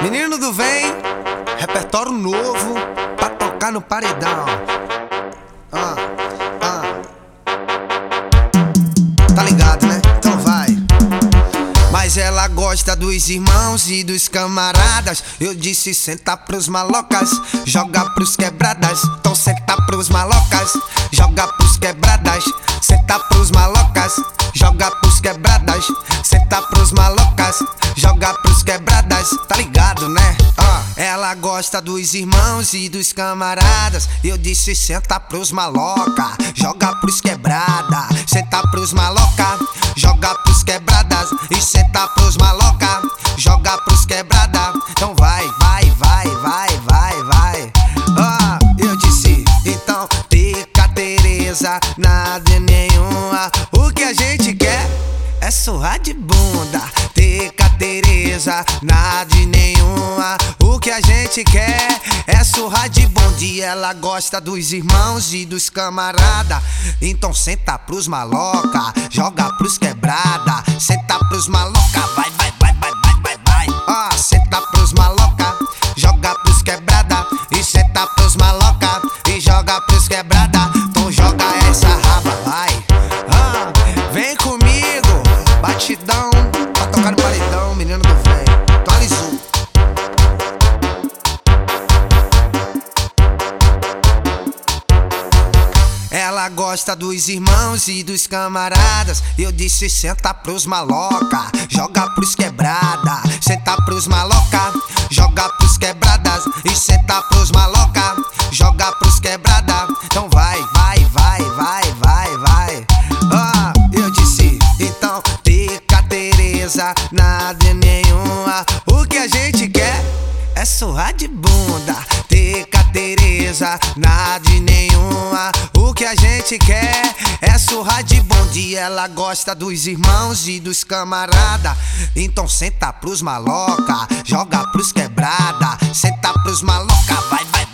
Menino do Vem, repertório novo pra tocar no paredão. Tá ligado, né? Então vai. Mas ela gosta dos irmãos e dos camaradas. Eu disse senta pros malocas, joga pros quebradas. Então senta pros malocas, joga pros quebradas. Senta pros malocas, joga pros quebradas. Senta pros malocas, joga pros quebradas. Tá ligado, né? Ela gosta dos irmãos e dos camaradas. Eu disse senta pros maloca, joga pros quebrada. Senta pros maloca, joga pros quebradas. E senta pros maloca, joga pros quebrada. Então vai, vai, vai, vai, vai, vai. Eu disse, então pica Tereza, nada nenhuma. O que a gente quer é surrar de bunda. Teca Tereza, nada nenhuma. O que a gente quer é surrar de bonde. Ela gosta dos irmãos e dos camarada. Então senta pros maloca, joga pros quebrada. Senta pros maloca, vai, vai, vai, vai, vai, vai, vai. Senta pros maloca, joga pros quebrada. E senta pros maloca e joga pros quebrada. Então joga essa raba, vai. Vem comigo, batidão pra tocar no paredão, menino do Vem. Atualizou. Ela gosta dos irmãos e dos camaradas. Eu disse senta pros maloca, joga pros quebrada. Senta pros maloca, joga pros quebradas. E senta pros maloca, joga pros quebrada. Então vai, vai, vai, vai, vai, vai. Eu disse, então pica Tereza, nada nenhuma. O que a gente quer é surrar de bunda. Teca Tereza, nada nenhuma. O que a gente quer é surrar de bonde. Ela gosta dos irmãos e dos camarada. Então senta pros maloca, joga pros quebrada. Senta pros maloca, vai, vai,